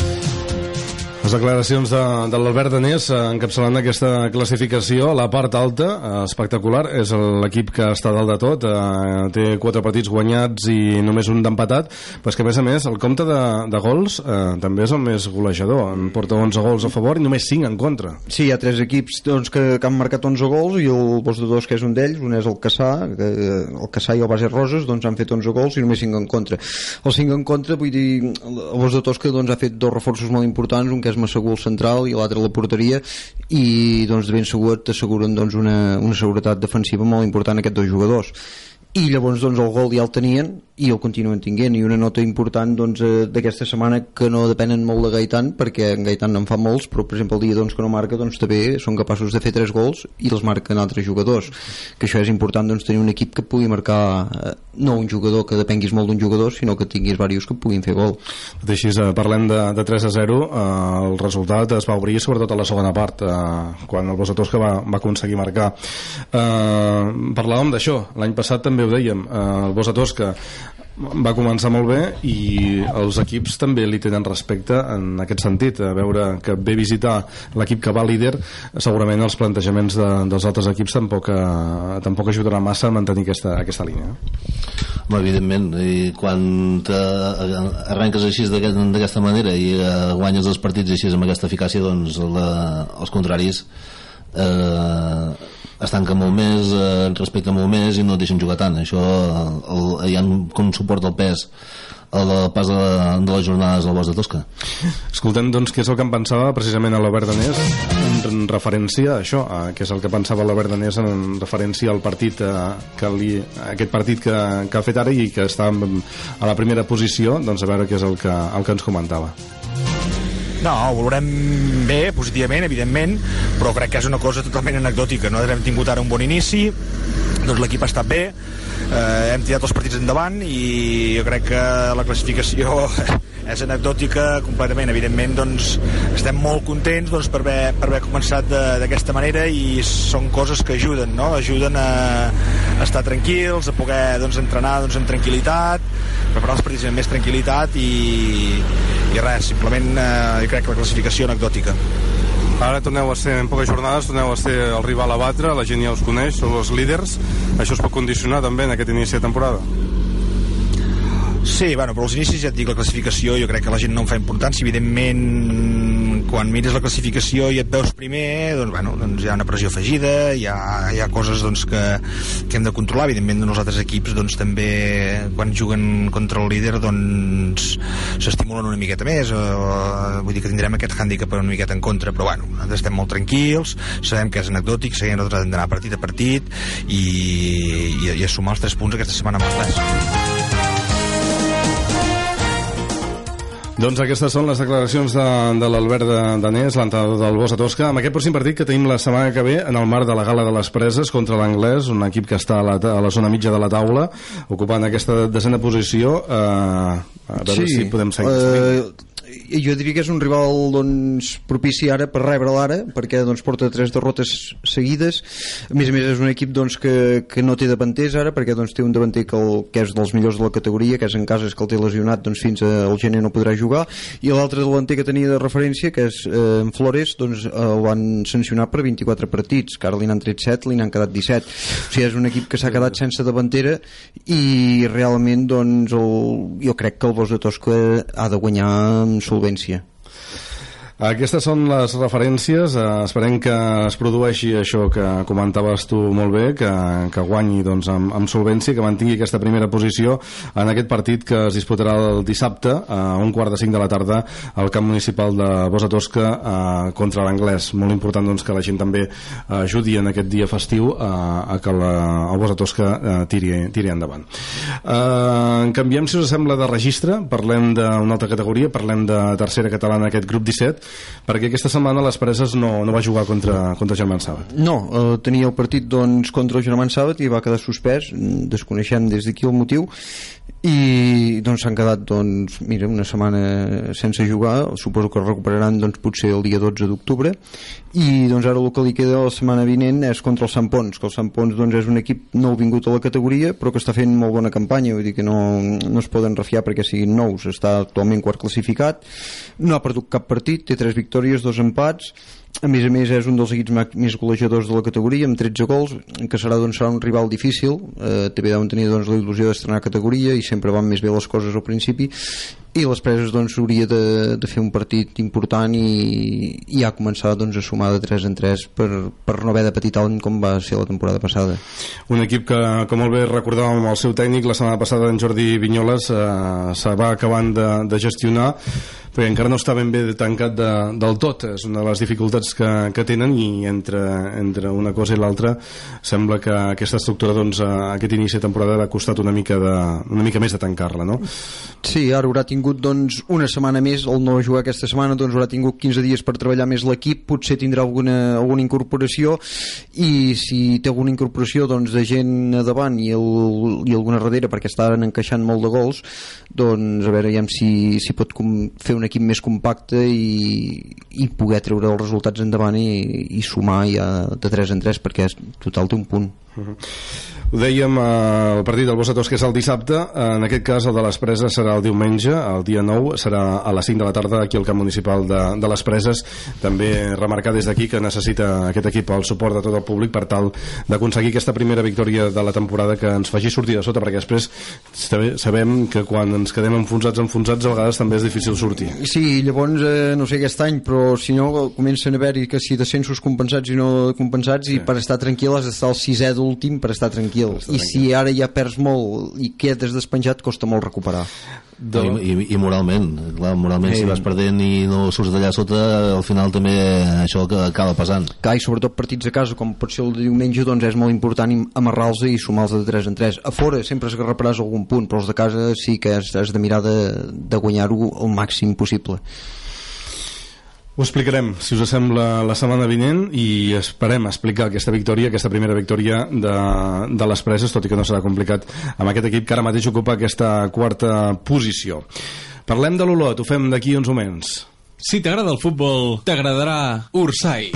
Les declaracions de l'Albert Danés encapçalant aquesta classificació a la part alta, espectacular, és l'equip que està dalt de tot, té 4 partits guanyats i només un d'empatat, però és que a més el compte de gols també és el més golejador, en porta 11 gols a favor i només 5 en contra. Sí, hi ha 3 equips doncs, que han marcat 11 gols i el Bosc de Dos, que és un d'ells, un és el Cassà i el Base Roses, doncs han fet 11 gols i només 5 en contra. Els 5 en contra, vull dir, el Bosc de Tosca doncs, ha fet 2 reforços molt importants, un que és Massaguer central i l'altre a la porteria, i doncs de ben segur t'asseguren doncs, una seguretat defensiva molt important aquests 2 jugadors. I llavors doncs, el gol ja el tenien i el continuen tinguent, i una nota important doncs, d'aquesta setmana, que no depenen molt de Gaitan, perquè en Gaitan en fa molts, però per exemple el dia doncs, que no marca doncs, també són capaços de fer 3 gols i els marquen altres jugadors, que això és important doncs, tenir un equip que pugui marcar no un jugador, que depenguis molt d'un jugador, sinó que tinguis diversos que puguin fer gol. Així, parlem de 3-0, el resultat es va obrir sobretot a la segona part, quan el Bosc de Tosca va aconseguir marcar. Parlàvem d'això, l'any passat també ho dèiem, el Bosc de Tosca va començar molt bé i els equips també li tenen respecte en aquest sentit, a veure que ve visitar l'equip que va líder, segurament els plantejaments dels altres equips tampoc ajudarà massa a mantenir aquesta línia. Evidentment, i quan arrenques així d'aquesta manera i guanyes els partits així amb aquesta eficàcia, doncs els contraris es tanca molt més, respecta molt més i no deixen jugar tant. Això hi ha com suporta el pes el pas de les jornades del Bosc de Tosca. Escoltem doncs què és el que em pensava precisament a l'Albert Danés en referència a això, què és el que pensava l'Albert Danés en referència al partit aquest partit que ha fet ara i que està a la primera posició, doncs a veure què és el que ens comentava. No, ho valorem bé, positivament, evidentment, però crec que és una cosa totalment anecdòtica. Nosaltres hem tingut ara un bon inici, doncs l'equip ha estat bé, hem tirat els partits endavant i jo crec que la classificació és anecdòtica completament. Evidentment doncs, estem molt contents doncs, per haver començat d'aquesta manera, i són coses que ajuden, no? Ajuden a estar tranquils, a poder doncs, entrenar doncs, amb tranquil·litat, preparar els partits amb més tranquil·litat i res, simplement jo crec que la classificació anecdòtica. Ara torneu a ser, en poques jornades, torneu a ser el rival a batre, la gent ja us coneix, sou els líders, això es pot condicionar també en aquest inici de temporada? Sí, bueno, però als inicis ja et dic, la classificació jo crec que la gent no en fa importància, evidentment quan mires la classificació i et veus primer, doncs, bueno, doncs hi ha una pressió afegida, hi ha coses doncs, que hem de controlar, evidentment els altres equips doncs, també quan juguen contra el líder doncs s'estimulen una miqueta més, vull dir que tindrem aquest hàndicap una miqueta en contra, però bueno, nosaltres estem molt tranquils, sabem que és anecdòtic, sabem que nosaltres hem d'anar partit a partit i a sumar els 3 punts aquesta setmana amb res. Doncs aquestes són les declaracions de l'Albert Danés, l'entrenador del Bossa Tosca, amb aquest pròxim partit que tenim la setmana que ve en el marc de la Gala de les Preses contra l'Anglès, un equip que està a la zona mitja de la taula, ocupant aquesta desena posició. A veure si podem seguir. Jo diria que és un rival doncs, propici ara per rebre'l ara, perquè doncs, porta 3 derrotes seguides. A més és un equip doncs, que no té davanters ara, perquè doncs, té un davanter que és dels millors de la categoria, que és en Casas, que el té lesionat, doncs, fins al gener no podrà jugar, i l'altre davanter que tenia de referència, que és en Flores, doncs, el van sancionar per 24 partits, que ara li n'han tret 7, li n'han quedat 17. O sigui, és un equip que s'ha quedat sense davantera, i realment doncs, jo crec que el Bossa Tosca ha de guanyar amb solvència. Aquestes són les referències. Esperem que es produeixi això que comentaves tu molt bé, que guanyi doncs, amb solvència, que mantingui aquesta primera posició en aquest partit que es disputarà el dissabte a 4:45 de la tarda al camp municipal de Bossa Tosca contra l'Anglès. Molt important doncs, que la gent també ajudi en aquest dia festiu a que el Bossa Tosca tiri endavant. Canviem, si us sembla, de registre. Parlem d'una altra categoria, parlem de tercera catalana, aquest grup 17, perquè aquesta setmana les Preses no va jugar contra Germán Sàbat. No, tenia el partit doncs, contra el Germán Sàbat i va quedar suspès, desconeixem des d'aquí el motiu, i doncs s'han quedat doncs, mira, una setmana sense jugar. Suposo que es recuperaran doncs, potser el dia 12 d'octubre, i doncs ara el que li queda la setmana vinent és contra el Sant Pons, que el Sant Pons doncs, és un equip nou vingut a la categoria però que està fent molt bona campanya, vull dir que no es poden refiar perquè siguin nous. Està actualment quart classificat, no ha perdut cap partit, té 3 victòries, 2 empats. A més és un dels equips més golejadors de la categoria, amb 13 gols, que serà un rival difícil. També deuen tenir doncs, la il·lusió d'estrenar categoria i sempre van més bé les coses al principi, i les Preses doncs, hauria de fer un partit important i ja començar doncs, a sumar de 3 en 3 per no haver de patir tant com va ser la temporada passada. Un equip que molt bé recordàvem amb el seu tècnic la setmana passada, en Jordi Vinyoles, se va acabant de gestionar, perquè encara no està ben bé tancat del tot. És una de les dificultats que tenen, i entre una cosa i l'altra sembla que aquesta estructura doncs, aquest inici de temporada ha costat una mica més de tancar-la, no? Sí, ara haurà tingut doncs, una setmana més. El no jugar aquesta setmana doncs, haurà tingut 15 dies per treballar més l'equip, potser tindrà alguna incorporació, i si té alguna incorporació doncs, de gent a davant i alguna darrere, perquè estan encaixant molt de gols, doncs a veure si pot fer un equip més compacte i poder treure els resultats endavant i sumar ja de 3 en 3, perquè total té un punt. Ho dèiem, el partit del Bossa Tosca és el dissabte, en aquest cas el de les Preses serà el diumenge, el dia 9, serà a les 5 de la tarda aquí al camp municipal de les Preses. També remarcar des d'aquí que necessita aquest equip el suport de tot el públic per tal d'aconseguir aquesta primera victòria de la temporada que ens faci sortir de sota, perquè després sabem que quan ens quedem enfonsats a vegades també és difícil sortir. Sí, llavors no sé aquest any, però si no comencen a haver-hi que si descensos compensats i no compensats, i per estar tranquil has d'estar al 6è d'últim per estar tranquil. I si ara ja perds molt i quedes despenjat, costa molt recuperar. I moralment, clar, si vas perdent i no surts d'allà sota, al final també això que acaba passant. Clar, i sobretot partits a casa com pot ser el de diumenge, doncs és molt important amarrar-los i sumar-los de 3 en 3. A fora sempre es repararàs algun punt, però els de casa sí que has de mirar de guanyar-ho el màxim possible. Ho explicarem, si us sembla, la setmana vinent, i esperem explicar aquesta primera victòria de les Preses, tot i que no serà complicat amb aquest equip que ara mateix ocupa aquesta quarta posició. Parlem de l'Olot, ho fem d'aquí uns moments. Si t'agrada el futbol, t'agradarà Ursai.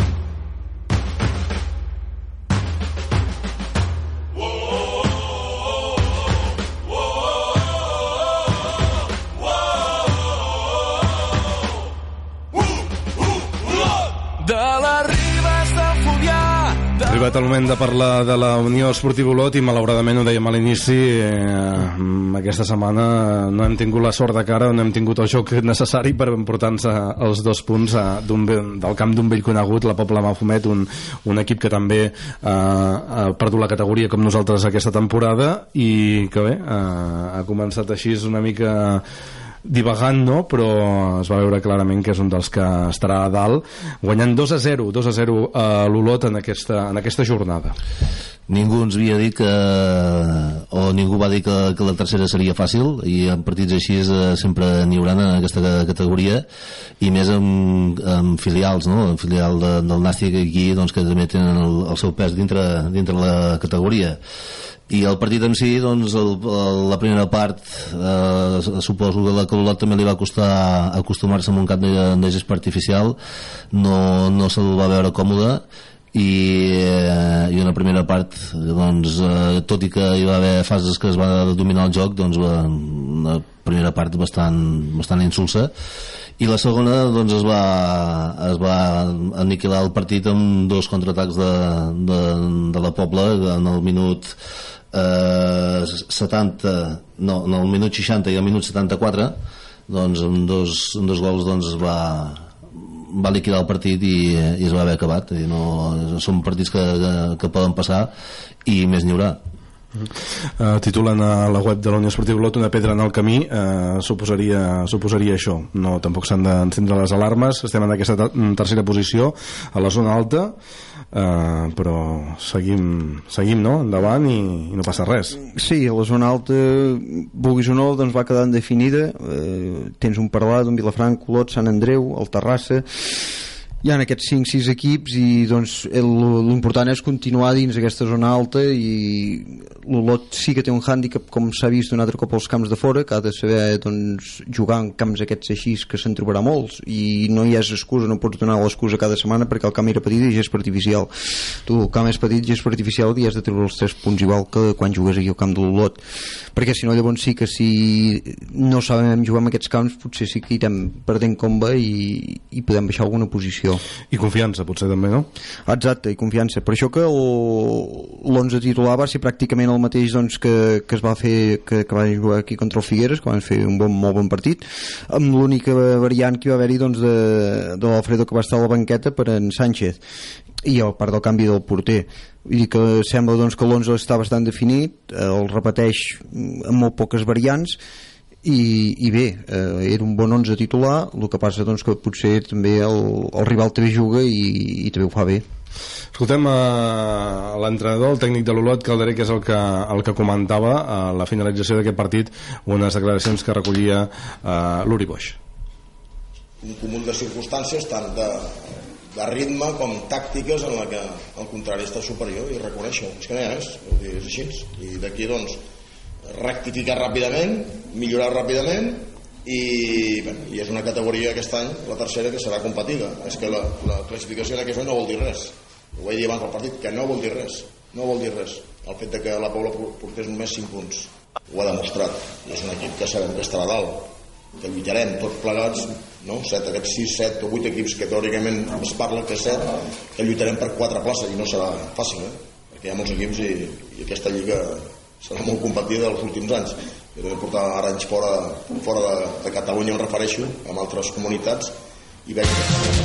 Ha arribat el moment de parlar de la Unió Esportiva Olot, i malauradament ho dèiem a l'inici, aquesta setmana no hem tingut la sort de cara, no hem tingut el joc necessari per emportar-nos els 2 punts del camp d'un vell conegut, la Pobla Mafumet, un equip que també ha perdut la categoria com nosaltres aquesta temporada, i que bé, ha començat així una mica divagant, no? Però es va veure clarament que és un dels que estarà a dalt, guanyant 2-0 a l'Olot en aquesta jornada. Ningú ens havia dit o ningú va dir que la tercera seria fàcil, i en partits així sempre n'hi haurà en aquesta categoria, i més amb filials, no? En filial del Nàstic aquí, doncs, que també tenen el seu pes dintre la categoria. I el partit en si, doncs, la primera part suposo que l'Olot també li va costar acostumar-se a un camp de gespa artificial, no se'l va veure còmode, i una primera part, doncs, tot i que hi va haver fases que es va dominar el joc, doncs una primera part bastant insulsa, i la segona, doncs, es va aniquilar el partit amb dos contraatacs de la Pobla en el minut 70, no, en el minut 60 i el minut 74, doncs amb dos gols, doncs, va liquidar el partit i es va haver acabat. Són partits que poden passar, i més n'hi haurà. Titulen a la web de la Unió Esportiva Olot: una pedra en el camí. Suposaria això. No, tampoc s'han d'encendre les alarmes. Estem en aquesta tercera posició a la zona alta, però seguim, no? Endavant, i no passa res. Sí, a la zona alta, vulguis o no, doncs va quedant definida. Tens un Parlat, un Vilafranca, Olot, Sant Andreu, el Terrassa. Hi ha aquests 5-6 equips, i doncs l'important és continuar dins aquesta zona alta, i l'Olot sí que té un hàndicap, com s'ha vist un altre cop als camps de fora, que ha de saber, doncs, jugar en camps aquests així, que se'n trobarà molts, i no hi ha excusa, no pots donar l'excusa cada setmana perquè el camp era petit i gespa artificial. Tu, el camp és petit, gespa artificial, i has de treure els 3 punts igual que quan jugues aquí al camp de l'Olot, perquè si no, llavors sí que si no sabem jugar en aquests camps, potser sí que irem perdent comba i podem baixar alguna posició. I confiança, potser també, no? Exacte, i confiança. Per això que l'11 titular va ser pràcticament el mateix, doncs, que es va fer, que van jugar aquí contra el Figueres, que van fer un molt bon partit, amb l'única variant que hi va haver-hi, doncs, de l'Alfredo, que va estar a la banqueta per en Sánchez, i a part del canvi del porter. Vull dir que sembla, doncs, que l'11 està bastant definit, el repeteix amb molt poques variants, i bé, era un bon 11 titular. El que passa, doncs, que potser també el rival també juga i també ho fa bé. Escoltem l'entrenador, el tècnic de l'Olot, Calderé, que és el que comentava a la finalització d'aquest partit unes declaracions que recollia l'Uri Boix. Un comú de circumstàncies, tant de ritme com tàctiques, en la que el contrari està superior, i reconèixer-ho, és que no hi ha més, és així, i d'aquí, doncs, rectificar ràpidament, millorar ràpidament, i és una categoria aquest any, la tercera, que serà competida. És que la classificació d'aquest any no vol dir res, ho vaig dir abans del partit, que no vol dir res, el fet de que la Pobla portés només 5 punts ho ha demostrat. És un equip que sabem que estarà dalt, que lluitarem tots plegats, no? Aquests 6, 7 o 8 equips que teòricament es parla que 7, que lluitarem per 4 places, i no serà fàcil, perquè hi ha molts equips, i aquesta lliga serà molt competida dels últims anys. Jo també portar ara anys fora de Catalunya, em refereixo, amb altres comunitats, i veig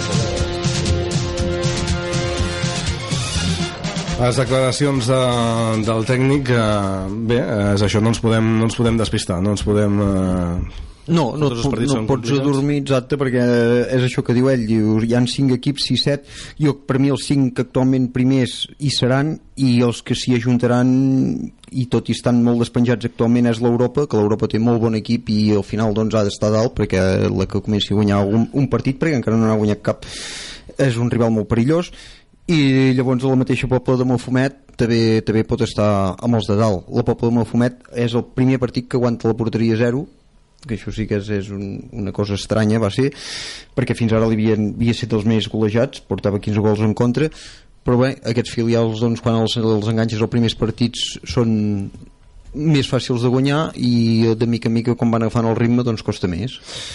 les declaracions del tècnic. Bé, és això, no ens podem despistar, no ens podem... No pots dormir, exacte, perquè és això que diu ell, hi ha 5 equips, 6-7, per mi els 5 actualment primers hi seran, i els que s'hi ajuntaran, i tot i estan molt despenjats actualment, és l'Europa, que l'Europa té molt bon equip, i al final, doncs, ha d'estar dalt, perquè la que comenci a guanyar un partit, perquè encara no n'ha guanyat cap, és un rival molt perillós. I llavors la mateixa Pobla de Mafumet també pot estar amb els de dalt. La Pobla de Mafumet és el primer partit que aguanta la porteria 0, que això sí que és una cosa estranya, va ser, perquè fins ara havia estat dels més golejats, portava 15 gols en contra, però bé, aquests filials, doncs, quan els enganxes als primers partits són més fàcils de guanyar, i de mica en mica, quan van agafant el ritme, doncs costa més.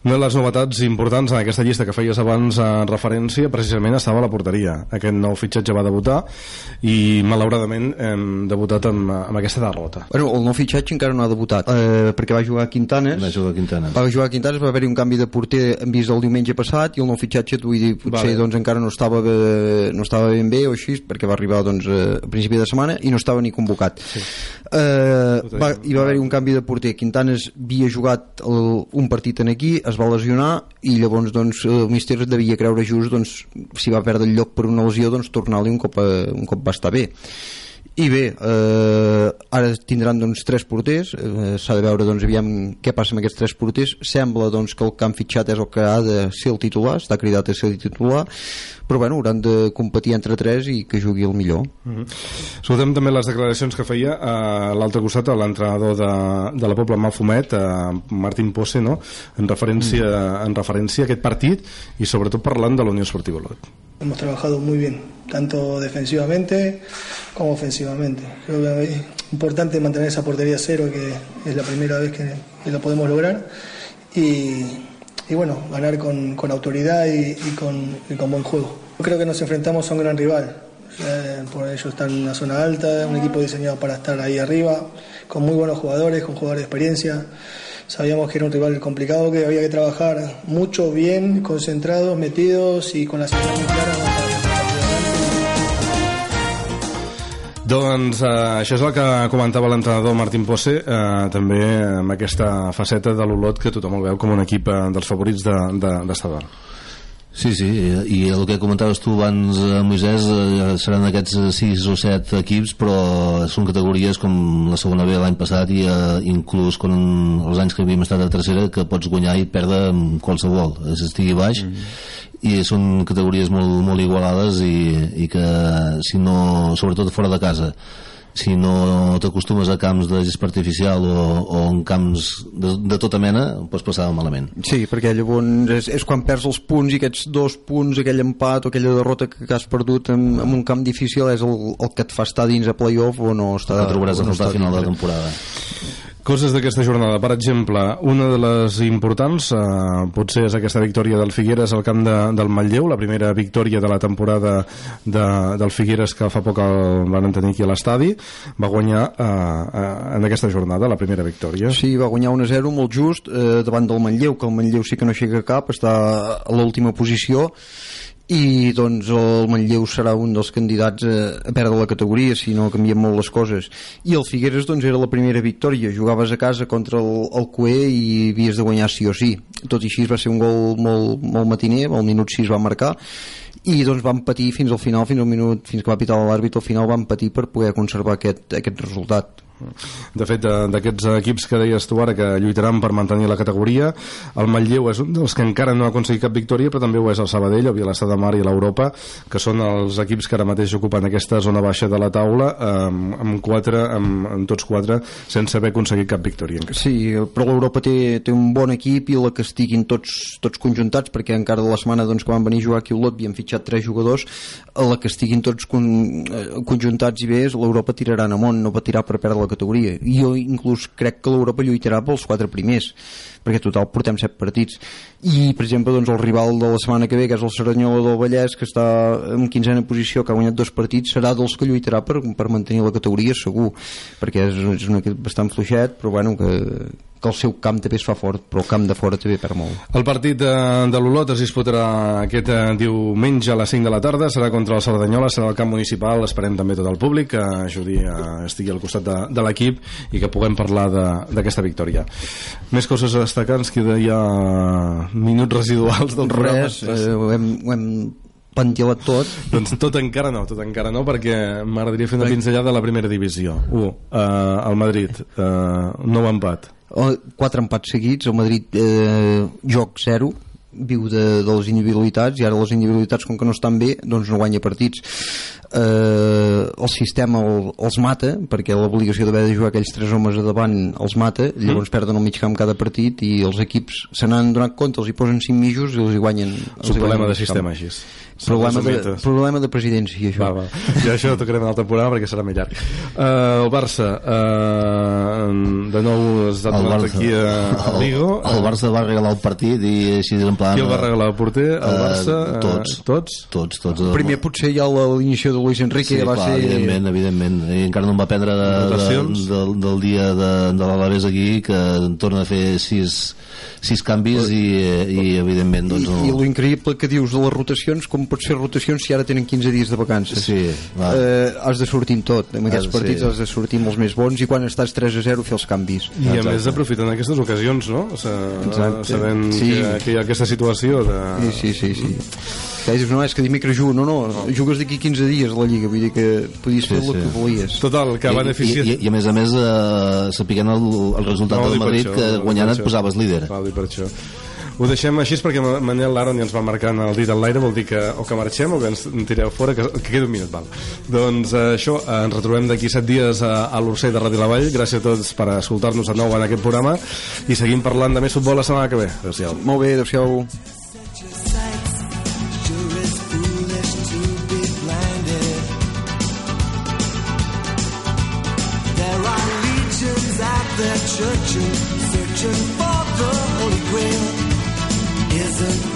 Una de les novetats importants en aquesta llista que feies abans en referència precisament estava a la porteria. Aquest nou fitxatge va debutar i malauradament hem debutat amb aquesta derrota. Bueno, el nou fitxatge encara no ha debutat, perquè va jugar a Quintanes. Va haver-hi un canvi de porter en vist el diumenge passat, i el nou fitxatge, vull dir, potser doncs, encara no estava ben bé o així, perquè va arribar doncs, a principi de setmana i no estava ni convocat. Sí. Hi va haver-hi un canvi de porter. Quintanes havia jugat un partit en aquí, es va lesionar, i llavors doncs, el míster devia creure just, doncs, si va perdre el lloc per una lesió, doncs tornar-li un cop va estar bé. I bé, ara tindran doncs 3 porters, s'ha de veure doncs aviam què passa amb aquests 3 porters. Sembla doncs que el que han fitxat és el que ha de ser el titular, està cridat a ser el titular, però bueno, hauran de competir entre 3 i que jugui el millor. Escoltem també les declaracions que feia a l'altre costat l'entrenador de la Pobla Mafumet, Martín Pose, no? en referència a aquest partit i sobretot parlant de la Unión Esportiva Olot. Hemos trabajado muy bien, tanto defensivamente como ofensivamente. Creo que es importante mantener esa portería cero, que es la primera vez que lo podemos lograr, y bueno, ganar con autoridad y con buen juego. Creo que nos enfrentamos a un gran rival, por ellos están en una zona alta, un equipo diseñado para estar ahí arriba, con muy buenos jugadores, con jugadores de experiencia. Sabíamos que era un rival complicado, que había que trabajar mucho, bien, concentrados, metidos y con las ideas muy claras. Doncs això és el que comentava l'entrenador Martín Pose, també amb aquesta faceta de l'Olot que tothom el veu com un equip dels favorits d'estar dalt. Sí, i el que comentaves tu abans, Moisès, seran aquests 6 o 7 equips, però són categories com la segona B l'any passat i inclús com els anys que havíem estat a tercera, que pots guanyar i perdre amb qualsevol, estigui baix, i són categories molt, molt igualades i que, si no, sobretot fora de casa, si no t'acostumes a camps de gespa artificial o en camps de tota mena, pots passar malament. Sí, perquè llavors és quan perds els punts, i aquests 2 punts, aquell empat o aquella derrota que has perdut en un camp difícil és el que et fa estar dins a playoff o no estar... Que trobaràs a faltar a final de temporada. Coses d'aquesta jornada, per exemple, una de les importants potser és aquesta victòria del Figueres al camp del Manlleu, la primera victòria de la temporada del Figueres, que fa poc el van tenir aquí a l'estadi. Va guanyar en aquesta jornada la primera victòria. Sí, va guanyar 1-0 molt just davant del Manlleu, que el Manlleu sí que no aixeca cap, està a l'última posició, i doncs el Manlleu serà un dels candidats a perdre la categoria si no canvien molt les coses. I el Figueres doncs era la primera victòria, jugaves a casa contra el Cué i havies de guanyar sí o sí. Tot i així va ser un gol molt matiner, al minut 6 va marcar, i doncs van patir fins al final, fins que va pitar l'àrbitre, al final van patir per poder conservar aquest resultat. De fet, d'aquests equips que deies tu ara que lluitaran per mantenir la categoria, el Manlleu és un dels que encara no ha aconseguit cap victòria, però també ho és el Sabadell, el Vilassar de Mar i l'Europa, que són els equips que ara mateix ocupen aquesta zona baixa de la taula, amb tots 4 sense haver aconseguit cap victòria. Sí, però l'Europa té un bon equip, i la que estiguin tots conjuntats, perquè encara de la setmana doncs, que van venir a jugar aquí a Olot havien fitxat 3 jugadors, a la que estiguin tots conjuntats i bé, l'Europa tiraran amunt, no va tirar per perdre la categoria. Jo inclús crec que l'Europa lluitarà pels 4 primers, perquè total portem 7 partits, i per exemple doncs, el rival de la setmana que ve, que és el Cerdanyola del Vallès, que està en 15a posició, que ha guanyat 2 partits, serà dels que lluitarà per mantenir la categoria segur, perquè és un equip bastant fluixet, però bueno, que el seu camp també es fa fort, però el camp de fora també perd molt. El partit de l'Olot es disputarà aquest diumenge a les 5 de la tarda, serà contra el Cerdanyola, serà al camp municipal, esperem també tot el públic que ajudi estigui al costat de l'equip i que puguem parlar d'aquesta victòria. Més coses a destacar, ens queda ja minuts residuals del programa. Ho hem pantilat tot. Doncs tot encara no, perquè m'agradaria fer una pinzellada de la primera divisió. El Madrid, nou empat. 4 empats seguits, el Madrid joc 0, viu de les individualitats, i ara les individualitats, com que no estan bé, doncs no guanya partits. El sistema els mata, perquè l'obligació d'haver de jugar aquells 3 homes a davant els mata, llavors perden el mig camp cada partit, i els equips se n'han donat compte, els hi posen 5 mitjos i els hi guanyen. És un problema de sistema, així. Problema de presidència, això. Va. I això ho tocarem en el temporada perquè serà més llarg. El Barça de nou s'ha tornat aquí a Vigo. El Barça va regalar el partit i així en plan... Qui el va regalar el porter? El Barça? Tots. Primer potser ja l'inició de Luis Enrique va ser... Evidentment. I encara no em va prendre del dia de l'Alavés aquí, que torna a fer 6 canvis i evidentment doncs i l'increïble que dius de les rotacions, com pot ser rotacions si ara tenen 15 dies de vacances? Has de sortir amb tot, en aquests partits has de sortir amb els més bons, i quan estàs 3-0 fer els canvis. I a més aprofiten aquestes ocasions, no? Sabent que hi ha aquesta situació de... Sí. Que dius, no, és que dimecres jugo, no, jugues d'aquí 15 dies a la Lliga, vull dir que podies fer el que volies. Total, que beneficia... I a més sapiguent el resultat del Madrid, que guanyant et posaves líder. Per això ho deixem així, perquè Manel Laron ja ens va marcant el dit en l'aire, vol dir que o que marxem o que ens tireu fora, que queda un minut, val. Doncs això, ens retrobem d'aquí 7 dies a l'Urcell de Ràdio La Vall. Gràcies a tots per escoltar-nos de nou en aquest programa, i seguim parlant de més futbol la setmana que ve. Adéu-siau. Molt bé, adéu-siau. Searching for the Holy Grail. Isn't